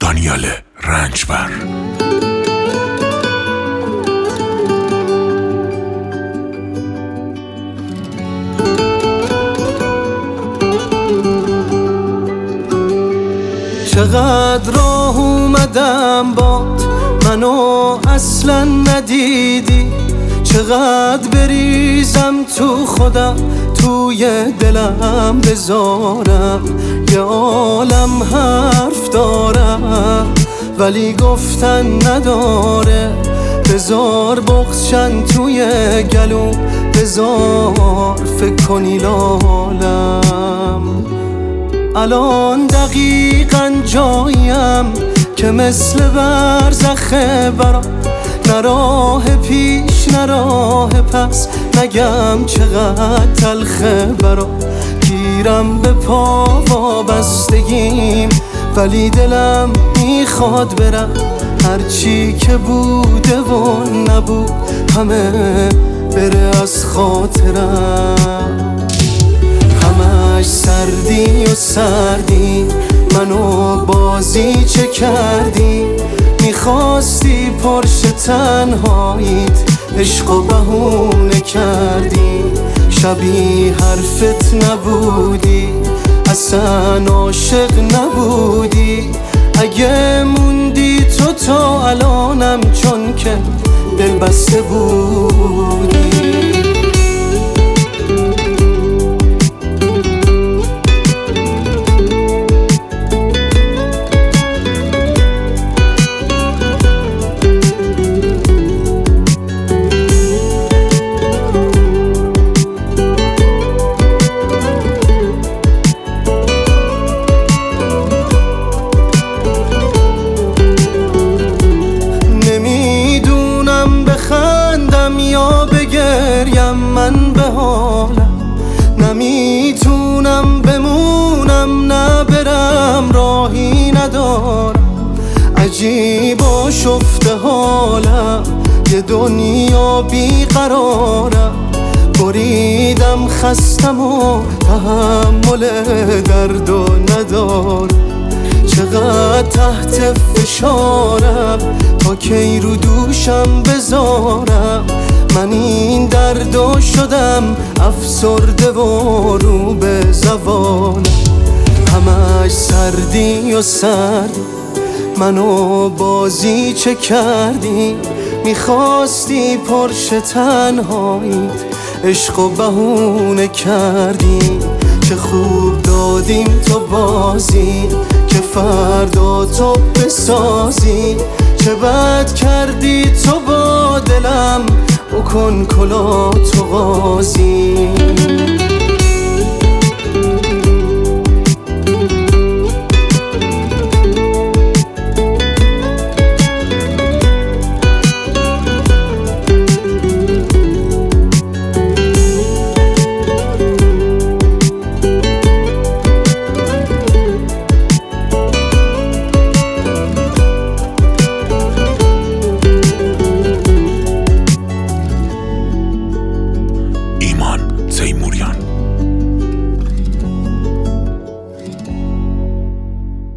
دانیال رنجبر. چقدر راه اومدم باد منو اصلا ندیدی، چقدر بریزم تو خودم توی دلم بذارم، یه عالم حرف دارم ولی گفتن نداره، بذار بغضشن توی گلوم، بذار فکر کنی لالم. الان دقیقاً جاییم که مثل برزخه برام، نه راه پیش نه راه پس، نگم چقدر تلخه برام، گیرم به پا وابستگیم ولی دلم میخواد برم، هرچی که بوده و نبود همه بره از خاطرم. همش سردی و سردی منو بازی چه کردی، میخواستی پرش تنهاییت عشق و بهونه کردی، شبیه حرفت نبودی اصلا عاشق نبودی، اگه موندی تو تا الانم چون که دل بسته بودی. یا بگریم من به حالم، نمیتونم بمونم نبرم راهی ندارم، عجیب و شفته حالم یه دنیا بیقرارم، بریدم خستم و تحمل درد و ندارم، چقدر تحت فشارم تا کی رو دوشم بذارم، من این دردو شدم افسرده و رو به زوالم. همش سردی و سردی منو بازی چه کردی، میخواستی پرش تنهاییت عشق و بهونه کردی، چه خوب دادیم تو بازی که فردا تو بسازی، چه بد کردی تو با دلم بکن کلا تو قاضی.